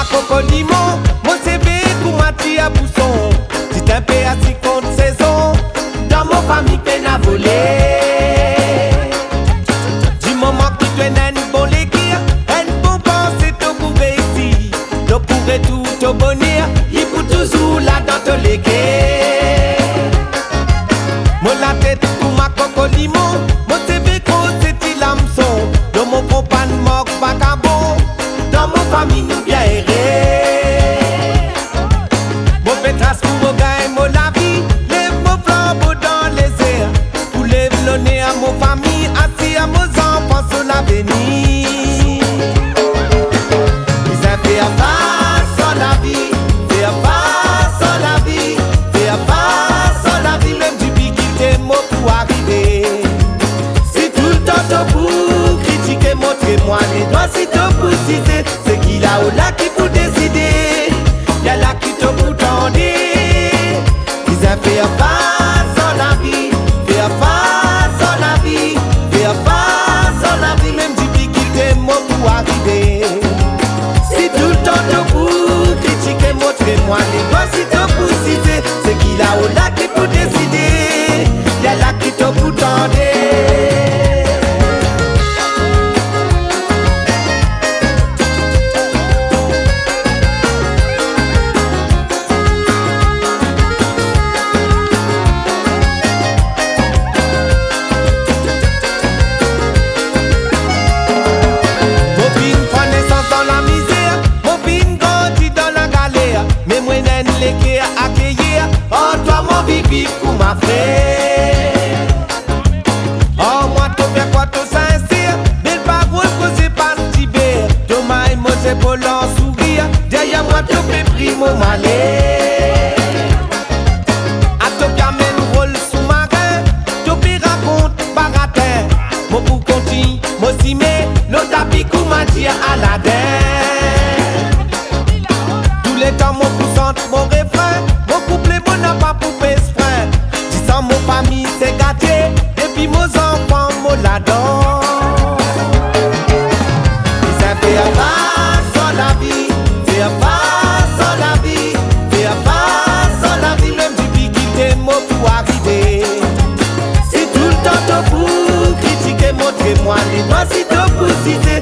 coco limon, mon CV pour ma tia à bousson. Si un peu à 50 saisons, dans mon famille peine à voler. Du moment que tu es un bon l'équire, un bon pensée te pourrait ici. Tu pourrais tout te bonir, il faut toujours là dans te léguer. Mon la tête pour ma coco limon, mon CV gros c'est il hameçon. Dans mon compagne mort vagabond, dans mon famille nous bien erré. Mon pétrasse pour mon gars et mon la vie, lève mon flambeau dans les airs. Pour lève le nez à mon famille, assis à mon enfants sur l'avenir. Ils ont fait face à la vie, fait face à la vie, fait face à la vie, même du piquet mots pour arriver. Si tout le temps tu pour critiquer, montrez-moi les doigts, si tu pour citer, c'est qu'il a au là qui pour décider, y'a là qui te pour tendre. Ils ont fait face à la vie, fait face à la vie, fait face à la vie, même du piquet mots pour arriver. Si tout le temps tu pour critiquer, montrez-moi les doigts, si tu pour citer, c'est qu'il a au là qui pour décider, y'a là qui te pour tendre. L'équerre accueillir, oh toi mon bibi pour ma frère. Oh moi tu fais quoi tu sincère, belle parole que c'est pas tibère. Dommage moi c'est pour l'en sourire, derrière moi tu fais pris mon malais. A toi qui amène rôle sous-marin, tu peux raconte baratin. Mon pour continue, moi si mais l'autre tapis qu'on m'a dit à Aladdin. Tous les temps mon poussante, mon refrain, mon couplet, mon n'a pas poupé ce frein. Disant mon famille c'est gâté, et puis mon enfant, mon ladon. Ils ont fait face à la vie, fait face à la vie, fait face à la vie, même du piquet mot pour arriver. Si tout le temps tu pour critiquer, montrez-moi les doigts, si tu pour citer,